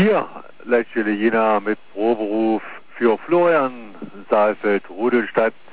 Hier, letztlich Jena mit Proberuf für Florian Saalfeld, Rudelstadt